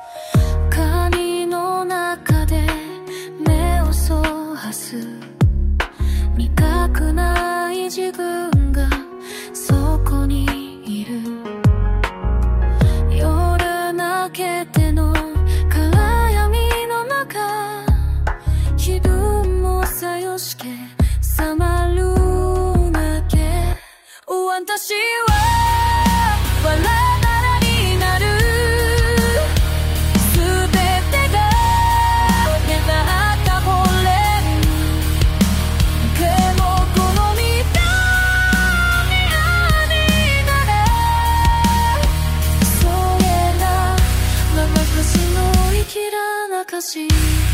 鍵の中で目をそらす未覚ない自分がそこにいる。夜泣けての暗闇の中、気分もさよしけさまるだけ。私は笑ならになる。すべてが目が赤ぼれる。でもこの身が嫌になれ。それが私の生きる証。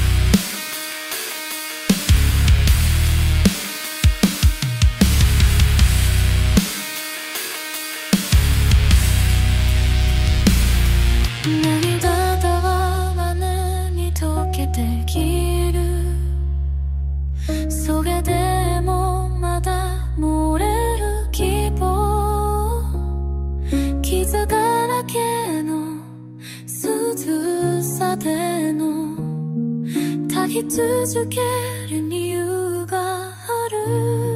涙だわ胸に溶けて消える。それでもまだ漏れる希望。傷だらけの涼さでの耐え続ける理由がある。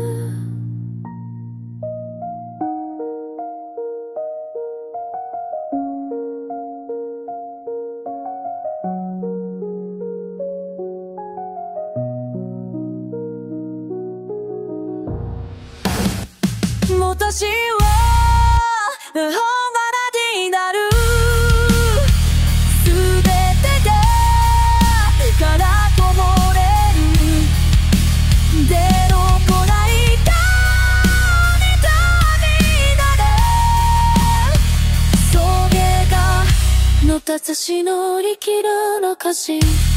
私は花になる。すべてがからこぼれる。出のこない涙になれ。それが私の生きる証。